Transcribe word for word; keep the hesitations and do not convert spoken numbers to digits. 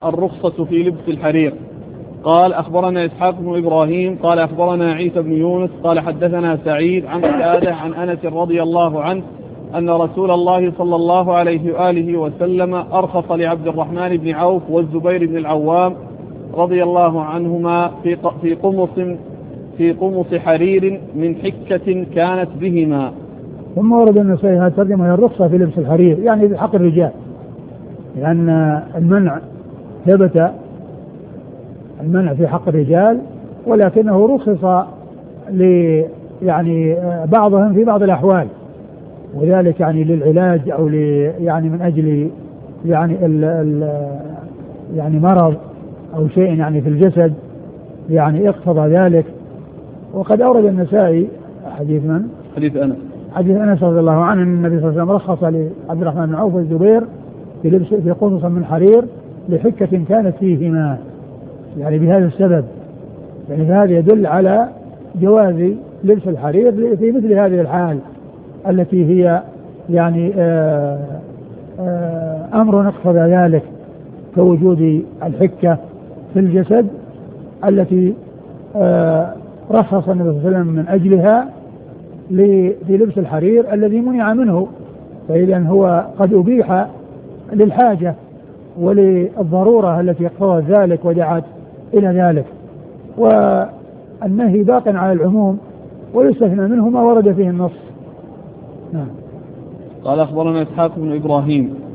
الرخصة في لبس الحرير. قال أخبرنا إسحاق بن إبراهيم قال أخبرنا عيسى بن يونس قال حدثنا سعيد عن قتادة عن أنس رضي الله عنه أن رسول الله صلى الله عليه وآله وسلم أرخص لعبد الرحمن بن عوف والزبير بن العوام رضي الله عنهما في في قمص في قمص حرير من حكة كانت بهما. ثم ورد النسائي هذه الترجمة الرخصة في لبس الحرير، يعني بحق الرجال، لأن المنع ثبت المنع في حق الرجال، ولكنه رخص ل يعني بعضهم في بعض الأحوال، وذلك يعني للعلاج أو ل يعني من أجل يعني ال ال يعني مرض أو شيء يعني في الجسد يعني اقتضى ذلك. وقد أورد النسائي حديث من؟ حديث أنس حديث أنس رضي الله عنه أن النبي صلى الله عليه وسلم رخص لعبد الرحمن بن عوف والزبير في لبس في قمص من حرير لحكة كانت فيهما، يعني بهذا السبب، يعني فهذا يدل على جواز لبس الحرير في مثل هذه الحال التي هي يعني آآ آآ أمر اقتضى ذلك، كوجود الحكة في الجسد التي رخص النبي صلى الله عليه وسلم من أجلها في لبس الحرير الذي منع منه، فإذا هو قد أبيح للحاجة وللضرورة التي اقتضت ذلك ودعت إلى ذلك، والنهي باق على العموم ويستثنى منه ما ورد فيه النص. نعم. قال أخبرنا إسحاق بن إبراهيم